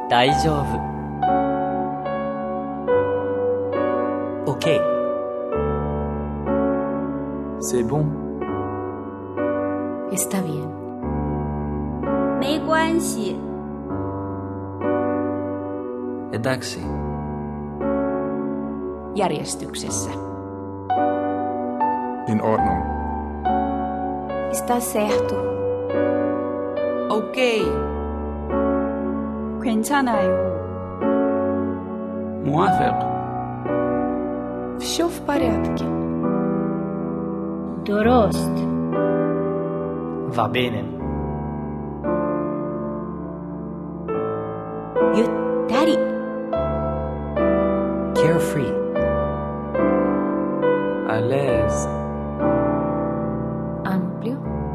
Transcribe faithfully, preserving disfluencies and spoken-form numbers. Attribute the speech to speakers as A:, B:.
A: 大丈夫。
B: OK. C'est bon.
C: Está bien.
D: 没关系。
B: Εντάξει.
C: Järjestyksessä.
E: In Ordnung.
C: Está certo.
A: OK.
D: 괜찮아요.
B: موافق.
C: Все в порядке.
D: درست.
A: Va bene.
C: ゆったり。
A: Carefree.
B: À l'aise.
C: Amplio.